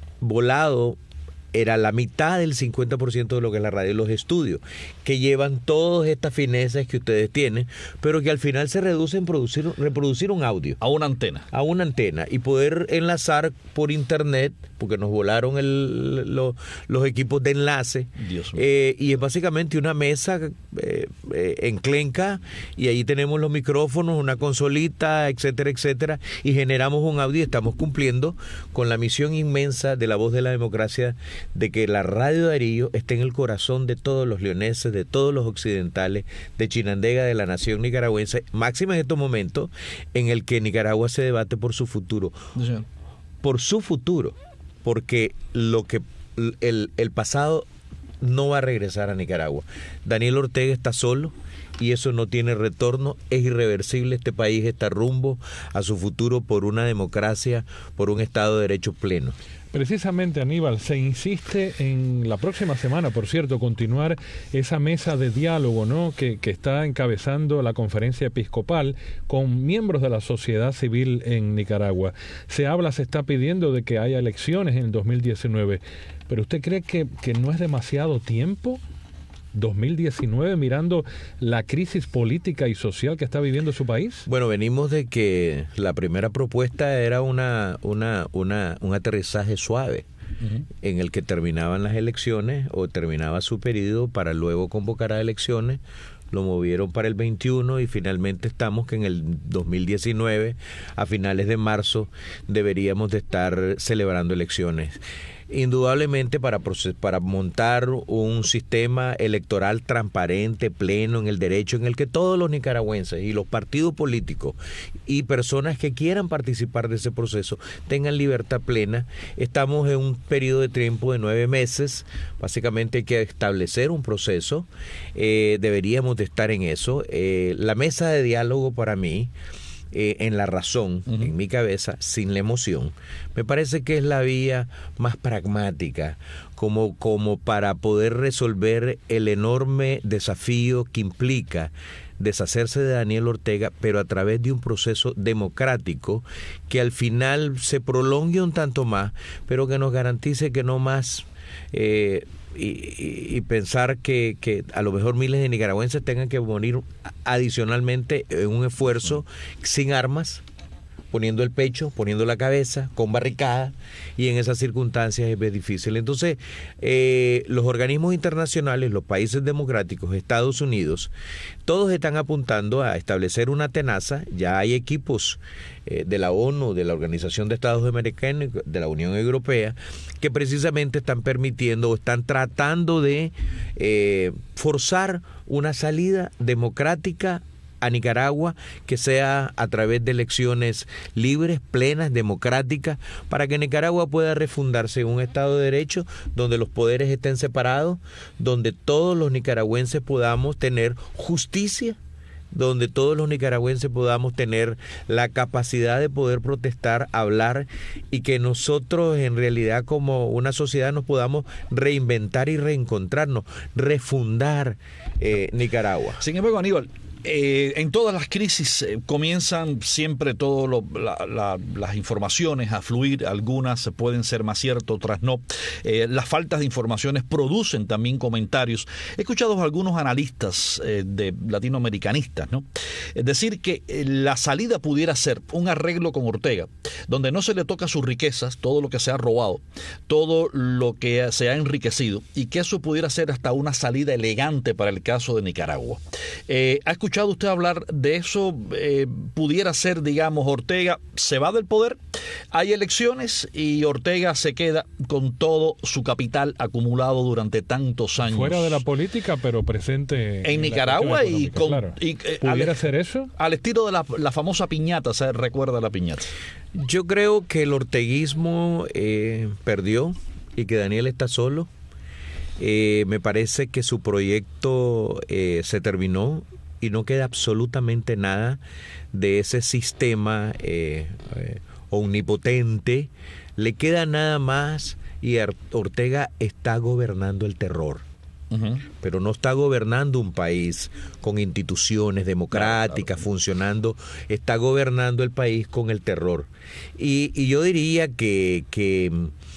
volado era la mitad del cincuenta por ciento de lo que es la radio, los estudios, que llevan todas estas finezas que ustedes tienen, pero que al final se reduce en producir, reproducir un audio. A una antena. A una antena. Y poder enlazar por internet, porque nos volaron el, lo, los equipos de enlace. Dios mío. Eh, y es básicamente una mesa eh, eh, enclenca y ahí tenemos los micrófonos, una consolita, etcétera, etcétera, y generamos un audio y estamos cumpliendo con la misión inmensa de La Voz de la Democracia de que la Radio Darío esté en el corazón de todos los leoneses, de todos los occidentales, de Chinandega, de la nación nicaragüense, máxima en estos momentos en el que Nicaragua se debate por su futuro. Sí. Por su futuro, porque lo que el, el pasado no va a regresar a Nicaragua. Daniel Ortega está solo y eso no tiene retorno, es irreversible. Este país está rumbo a su futuro por una democracia, por un Estado de Derecho pleno. Precisamente, Aníbal, se insiste en la próxima semana, por cierto, continuar esa mesa de diálogo, ¿no?, que, que está encabezando la conferencia episcopal con miembros de la sociedad civil en Nicaragua. Se habla, se está pidiendo de que haya elecciones en el dos mil diecinueve, pero ¿usted cree que, que no es demasiado tiempo? dos mil diecinueve, mirando la crisis política y social que está viviendo su país. Bueno, venimos de que la primera propuesta era una, una, una, un aterrizaje suave, uh-huh, en el que terminaban las elecciones o terminaba su periodo para luego convocar a elecciones. Lo movieron para el veintiuno y finalmente estamos que en el dos mil diecinueve, a finales de marzo, deberíamos de estar celebrando elecciones. Indudablemente para, para montar un sistema electoral transparente, pleno, en el derecho, en el que todos los nicaragüenses y los partidos políticos y personas que quieran participar de ese proceso tengan libertad plena. Estamos en un periodo de tiempo de nueve meses, básicamente hay que establecer un proceso, eh, deberíamos de estar en eso. Eh, la mesa de diálogo para mí, Eh, en la razón, uh-huh, en mi cabeza, sin la emoción, me parece que es la vía más pragmática, como, como para poder resolver el enorme desafío que implica deshacerse de Daniel Ortega, pero a través de un proceso democrático que al final se prolongue un tanto más, pero que nos garantice que no más eh, Y, y, y pensar que, que a lo mejor miles de nicaragüenses tengan que morir adicionalmente en un esfuerzo sin armas, poniendo el pecho, poniendo la cabeza, con barricada, y en esas circunstancias es difícil. Entonces, eh, los organismos internacionales, los países democráticos, Estados Unidos, todos están apuntando a establecer una tenaza. Ya hay equipos eh, de la ONU, de la Organización de Estados Americanos, de la Unión Europea, que precisamente están permitiendo o están tratando de eh, forzar una salida democrática a Nicaragua, que sea a través de elecciones libres, plenas, democráticas, para que Nicaragua pueda refundarse en un Estado de Derecho donde los poderes estén separados, donde todos los nicaragüenses podamos tener justicia, donde todos los nicaragüenses podamos tener la capacidad de poder protestar, hablar, y que nosotros en realidad como una sociedad nos podamos reinventar y reencontrarnos, refundar eh, Nicaragua. Sin embargo, Aníbal, Eh, en todas las crisis eh, comienzan siempre todo lo, la, la, las informaciones a fluir, algunas pueden ser más ciertas, otras no. Eh, las faltas de informaciones producen también comentarios. He escuchado a algunos analistas eh, de latinoamericanistas, ¿no?, es decir, que eh, la salida pudiera ser un arreglo con Ortega, donde no se le toca sus riquezas, todo lo que se ha robado, todo lo que se ha enriquecido, y que eso pudiera ser hasta una salida elegante para el caso de Nicaragua. Eh, ¿Ha escuchado escuchado usted hablar de eso? Eh, pudiera ser, digamos, Ortega se va del poder, hay elecciones y Ortega se queda con todo su capital acumulado durante tantos años. Fuera de la política, pero presente en, en Nicaragua y con... Claro. Y, eh, ¿Pudiera al, ser eso? Al estilo de la, la famosa piñata, ¿se recuerda la piñata? Yo creo que el orteguismo eh, perdió y que Daniel está solo. Eh, me parece que su proyecto eh, se terminó y no queda absolutamente nada de ese sistema eh, eh, omnipotente. Le queda nada más y Ortega está gobernando el terror. Uh-huh. Pero no está gobernando un país con instituciones democráticas, claro, claro, funcionando, está gobernando el país con el terror. Y, y yo diría que, que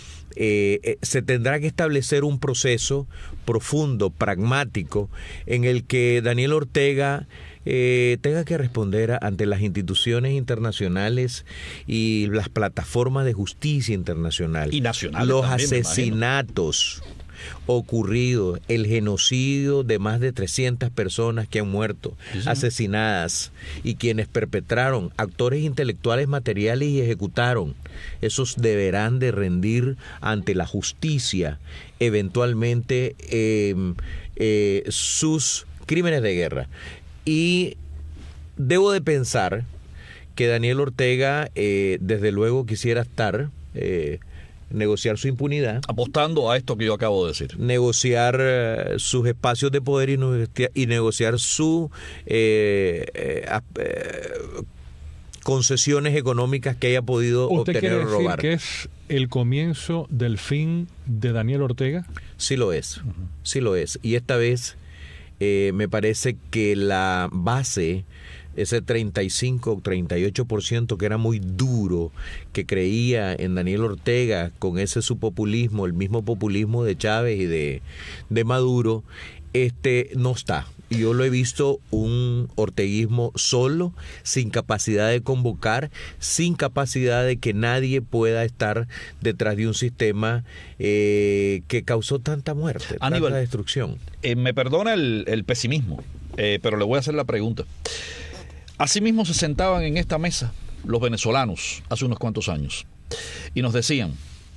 eh, eh, se tendrá que establecer un proceso profundo, pragmático, en el que Daniel Ortega eh, tenga que responder a, ante las instituciones internacionales y las plataformas de justicia internacional. Y nacionales los también, asesinatos. ocurrido el genocidio de más de trescientas personas que han muerto, sí, sí. asesinadas, y quienes perpetraron, actores intelectuales, materiales y ejecutaron, esos deberán de rendir ante la justicia eventualmente eh, eh, sus crímenes de guerra. Y debo de pensar que Daniel Ortega eh, desde luego quisiera estar, eh, negociar su impunidad. Apostando a esto que yo acabo de decir. Negociar eh, sus espacios de poder y, no, y negociar su eh, eh, eh, concesiones económicas que haya podido ¿Usted obtener o robar. ¿Usted quiere decir que es el comienzo del fin de Daniel Ortega? Sí lo es, uh-huh. sí lo es. Y esta vez eh, me parece que la base, ese treinta y cinco o treinta y ocho por ciento que era muy duro, que creía en Daniel Ortega con ese su populismo, el mismo populismo de Chávez y de, de Maduro, este no está. Y yo lo he visto un orteguismo solo, sin capacidad de convocar, sin capacidad de que nadie pueda estar detrás de un sistema eh, que causó tanta muerte, Aníbal, tanta destrucción. Eh, me perdona el, el pesimismo, eh, pero le voy a hacer la pregunta. Asimismo se sentaban en esta mesa los venezolanos hace unos cuantos años y nos decían,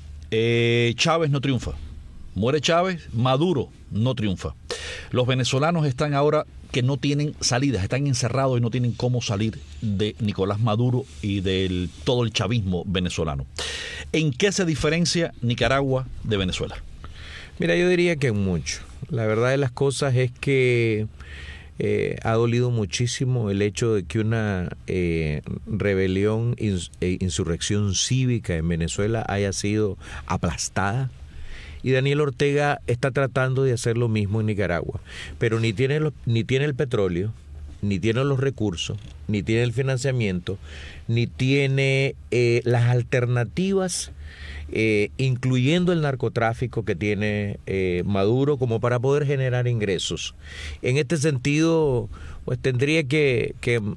eh, Chávez no triunfa, muere Chávez, Maduro no triunfa. Los venezolanos están ahora que no tienen salidas, están encerrados y no tienen cómo salir de Nicolás Maduro y de todo el chavismo venezolano. ¿En qué se diferencia Nicaragua de Venezuela? Mira, yo diría que mucho. La verdad de las cosas es que Eh, ha dolido muchísimo el hecho de que una eh, rebelión e insurrección cívica en Venezuela haya sido aplastada, y Daniel Ortega está tratando de hacer lo mismo en Nicaragua, pero ni tiene, lo, ni tiene el petróleo, ni tiene los recursos, ni tiene el financiamiento, ni tiene eh, las alternativas, Eh, incluyendo el narcotráfico que tiene eh, Maduro, como para poder generar ingresos. En este sentido, pues tendría que, que uh,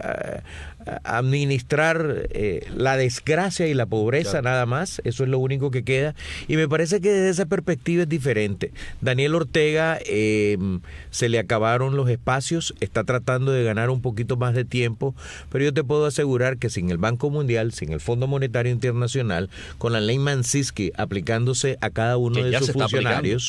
administrar eh, la desgracia y la pobreza, claro. Nada más. Eso es lo único que queda. Y me parece que desde esa perspectiva es diferente. Daniel Ortega eh, se le acabaron los espacios, está tratando de ganar un poquito más de tiempo, pero yo te puedo asegurar que sin el Banco Mundial, sin el Fondo Monetario Internacional, con la ley Mansisky aplicándose a cada uno de sus funcionarios,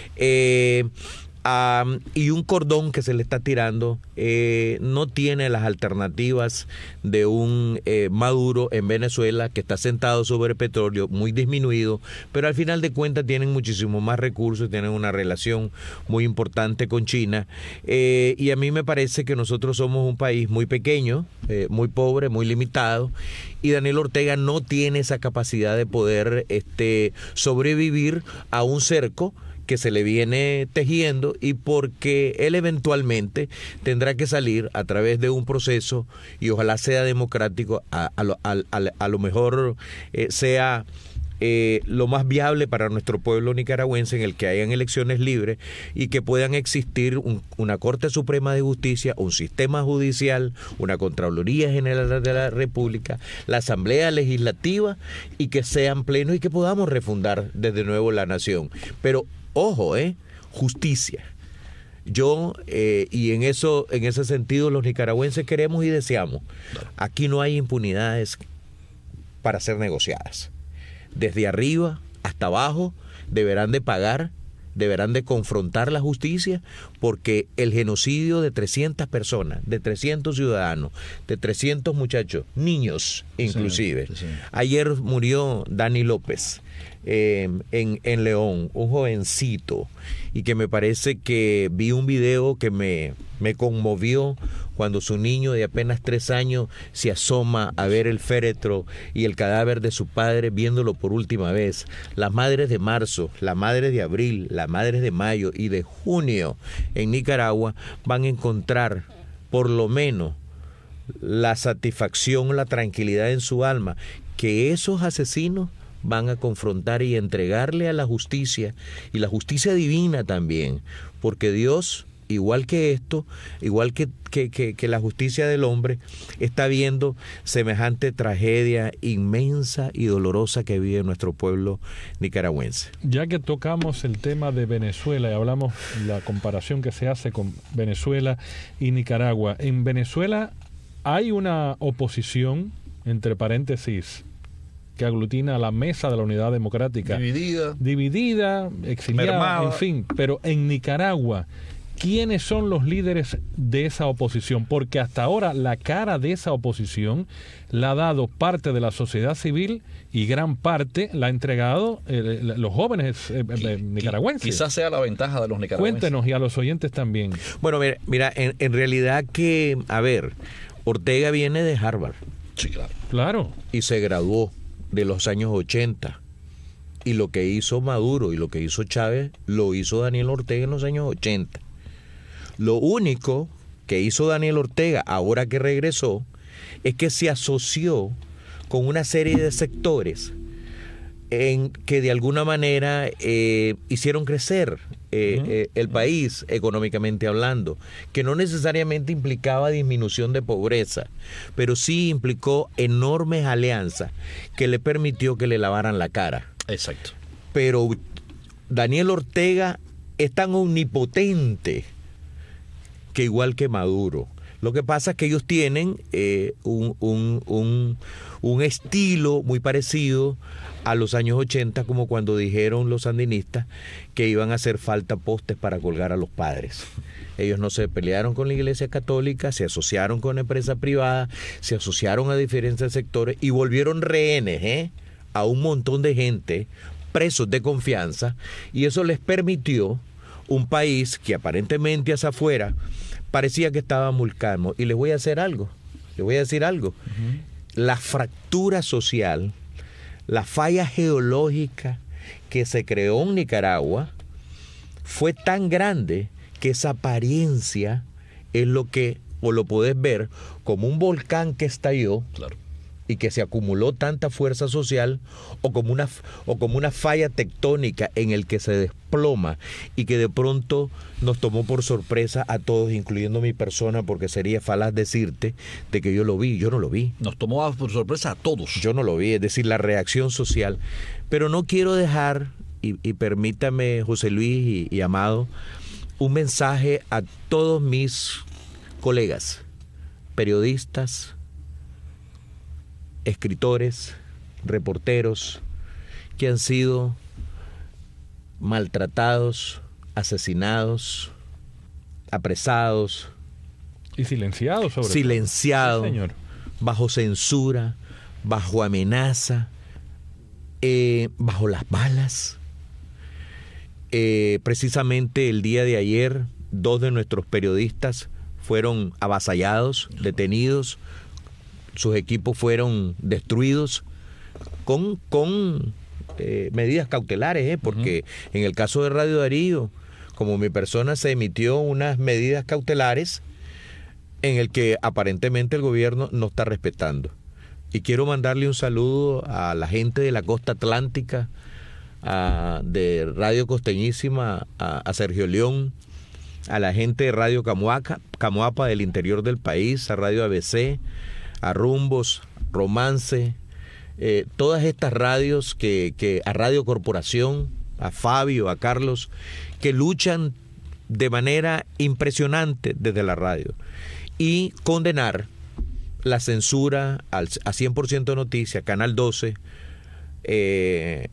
eh, um, y un cordón que se le está tirando, eh, no tiene las alternativas de un eh, Maduro en Venezuela, que está sentado sobre petróleo muy disminuido, pero al final de cuentas tienen muchísimo más recursos, tienen una relación muy importante con China, eh, y a mí me parece que nosotros somos un país muy pequeño, eh, muy pobre, muy limitado, y Daniel Ortega no tiene esa capacidad de poder este, sobrevivir a un cerco que se le viene tejiendo, y porque él eventualmente tendrá que salir a través de un proceso, y ojalá sea democrático, a, a, lo, a, a, a lo mejor eh, sea eh, lo más viable para nuestro pueblo nicaragüense, en el que hayan elecciones libres y que puedan existir un, una Corte Suprema de Justicia, un sistema judicial, una Contraloría General de la República, la Asamblea Legislativa, y que sean plenos y que podamos refundar desde nuevo la nación. Pero ojo, eh, justicia. Yo, eh, y en eso, en ese sentido, los nicaragüenses queremos y deseamos. Aquí no hay impunidades para ser negociadas. Desde arriba hasta abajo deberán de pagar, deberán de confrontar la justicia, porque el genocidio de trescientas personas, de trescientos ciudadanos, de trescientos muchachos, niños inclusive. Sí, sí, sí. Ayer murió Dani López. Eh, en, en León, un jovencito, y que me parece que vi un video que me, me conmovió, cuando su niño de apenas tres años se asoma a ver el féretro y el cadáver de su padre, viéndolo por última vez. Las madres de marzo, las madres de abril, las madres de mayo y de junio en Nicaragua van a encontrar por lo menos la satisfacción, la tranquilidad en su alma, que esos asesinos van a confrontar y entregarle a la justicia, y la justicia divina también, porque Dios igual que esto, igual que, que, que, que la justicia del hombre, está viendo semejante tragedia inmensa y dolorosa que vive nuestro pueblo nicaragüense. Ya que tocamos el tema de Venezuela y hablamos la comparación que se hace con Venezuela y Nicaragua, en Venezuela hay una oposición, entre paréntesis, que aglutina a la mesa de la Unidad Democrática. Dividida. Dividida, exiliada, mermada. En fin. Pero en Nicaragua, ¿quiénes son los líderes de esa oposición? Porque hasta ahora la cara de esa oposición la ha dado parte de la sociedad civil y gran parte la ha entregado eh, los jóvenes eh, eh, nicaragüenses. Quizás sea la ventaja de los nicaragüenses. Cuéntenos, y a los oyentes también. Bueno, mira, mira en, en realidad que, a ver, Ortega viene de Harvard. Sí, claro. Claro. Y se graduó de los años ochenta. Y lo que hizo Maduro y lo que hizo Chávez, lo hizo Daniel Ortega en los años ochenta. Lo único que hizo Daniel Ortega, ahora que regresó, es que se asoció con una serie de sectores en que de alguna manera eh, hicieron crecer eh, uh-huh. eh, el país económicamente hablando, que no necesariamente implicaba disminución de pobreza, pero sí implicó enormes alianzas que le permitió que le lavaran la cara. Exacto. Pero Daniel Ortega es tan omnipotente que igual que Maduro. Lo que pasa es que ellos tienen eh, un, un, un, un estilo muy parecido a los años ochenta, como cuando dijeron los sandinistas que iban a hacer falta postes para colgar a los padres. Ellos no se pelearon con la Iglesia Católica, se asociaron con empresas privadas, se asociaron a diferentes sectores y volvieron rehenes ¿eh? a un montón de gente, presos de confianza, y eso les permitió un país que aparentemente hacia afuera parecía que estaba muy calmo. Y les voy a hacer algo, les voy a decir algo. Uh-huh. La fractura social, la falla geológica que se creó en Nicaragua fue tan grande que esa apariencia es lo que, o lo podés ver como un volcán que estalló, claro, y que se acumuló tanta fuerza social, o como una o como una falla tectónica en el que se desploma y que de pronto nos tomó por sorpresa a todos, incluyendo mi persona, porque sería falaz decirte de que yo lo vi. Yo no lo vi. Nos tomó por sorpresa a todos. Yo no lo vi, es decir, la reacción social. Pero no quiero dejar, y, y permítame, José Luis y, y Amado, un mensaje a todos mis colegas, periodistas, escritores, reporteros que han sido maltratados, asesinados, apresados y silenciados, sobre silenciados, todo. Sí, señor. Bajo censura, bajo amenaza, eh, bajo las balas. Eh, precisamente el día de ayer, dos de nuestros periodistas fueron avasallados, detenidos. Sus equipos fueron destruidos con, con eh, medidas cautelares, ¿eh? porque uh-huh. en el caso de Radio Darío, como mi persona, se emitió unas medidas cautelares en el que aparentemente el gobierno no está respetando. Y quiero mandarle un saludo a la gente de la costa atlántica, a, de Radio Costeñísima, a, a Sergio León, a la gente de Radio Camuaca, Camuapa del interior del país, a Radio A B C, a Rumbos, Romance, eh, todas estas radios, que, que a Radio Corporación, a Fabio, a Carlos, que luchan de manera impresionante desde la radio, y condenar la censura al, a cien por ciento Noticias, Canal doce, eh,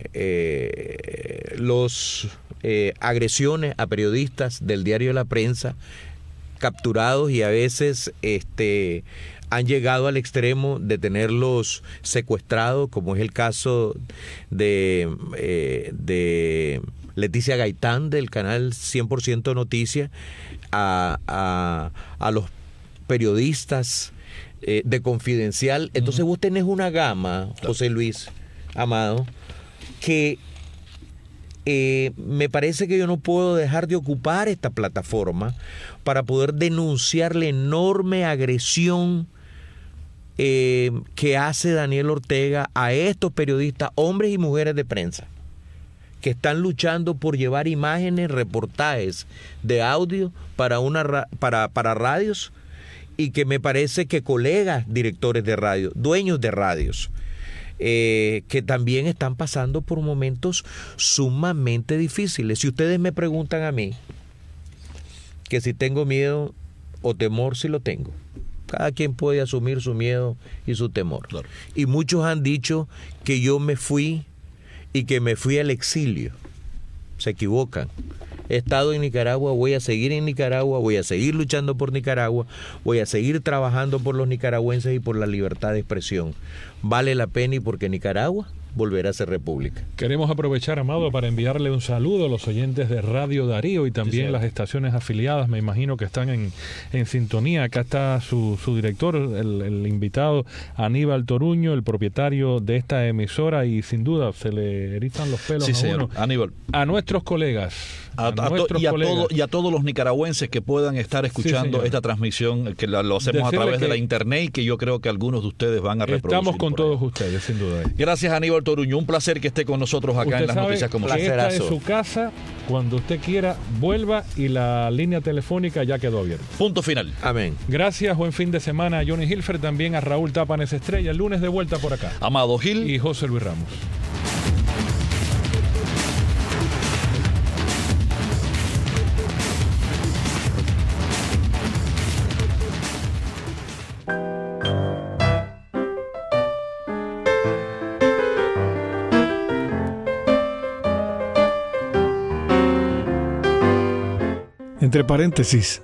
eh, los eh, agresiones a periodistas del diario La Prensa, capturados y a veces este han llegado al extremo de tenerlos secuestrados, como es el caso de, eh, de Leticia Gaitán del canal cien por ciento Noticias, a, a, a los periodistas eh, de Confidencial. Entonces vos tenés una gama, José Luis, Amado, que eh, me parece que yo no puedo dejar de ocupar esta plataforma para poder denunciar la enorme agresión Eh, que hace Daniel Ortega a estos periodistas, hombres y mujeres de prensa, que están luchando por llevar imágenes, reportajes de audio para, una, para, para radios, y que me parece que colegas directores de radio, dueños de radios, eh, que también están pasando por momentos sumamente difíciles. Si ustedes me preguntan a mí que si tengo miedo o temor, sí lo tengo. Cada quien puede asumir su miedo y su temor. Claro. Y muchos han dicho que yo me fui y que me fui al exilio. Se equivocan. He estado en Nicaragua, voy a seguir en Nicaragua, voy a seguir luchando por Nicaragua, voy a seguir trabajando por los nicaragüenses y por la libertad de expresión. Vale la pena, y porque Nicaragua volverá a ser república. Queremos aprovechar, Amado, para enviarle un saludo a los oyentes de Radio Darío y también sí, las estaciones afiliadas, me imagino que están en, en sintonía. Acá está su, su director, el, el invitado Aníbal Toruño, el propietario de esta emisora, y sin duda se le erizan los pelos sí, a señor. uno. Aníbal. A nuestros colegas. A, a to, y, a todo, y a todos los nicaragüenses que puedan estar escuchando sí, esta transmisión, que la, lo hacemos Decirle a través de la internet, y que yo creo que algunos de ustedes van a reproducir. Estamos con todos ustedes, sin duda. Gracias, Aníbal Toruño. Un placer que esté con nosotros acá usted en las sabe noticias como que esta es su casa. Cuando usted quiera, vuelva, y la línea telefónica ya quedó abierta. Punto final. Amén. Gracias, buen fin de semana a Johnny Hilfer, también a Raúl Tapanes Estrella. El lunes de vuelta por acá. Amado Gil y José Luis Ramos. Entre paréntesis,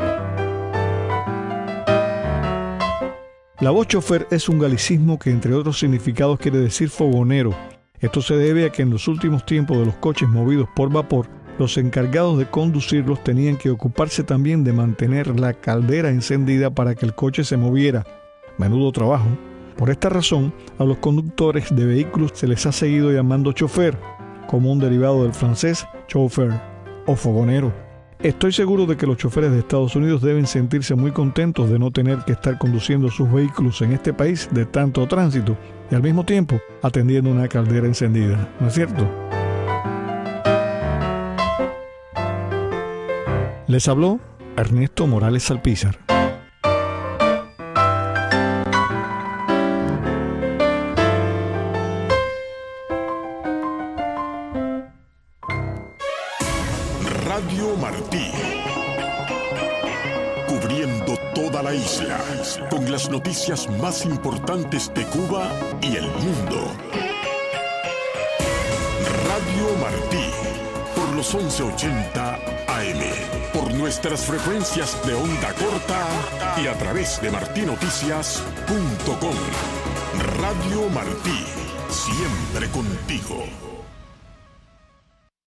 la voz chofer es un galicismo que, entre otros significados, quiere decir fogonero. Esto se debe a que en los últimos tiempos de los coches movidos por vapor, los encargados de conducirlos tenían que ocuparse también de mantener la caldera encendida para que el coche se moviera. Menudo trabajo. Por esta razón, a los conductores de vehículos se les ha seguido llamando chofer, como un derivado del francés chauffeur o fogonero. Estoy seguro de que los choferes de Estados Unidos deben sentirse muy contentos de no tener que estar conduciendo sus vehículos en este país de tanto tránsito y al mismo tiempo atendiendo una caldera encendida, ¿no es cierto? Les habló Ernesto Morales Salpízar. Radio Martí, cubriendo toda la isla, con las noticias más importantes de Cuba y el mundo. Radio Martí, por los once ochenta A M, por nuestras frecuencias de onda corta y a través de martí noticias punto com. Radio Martí, siempre contigo.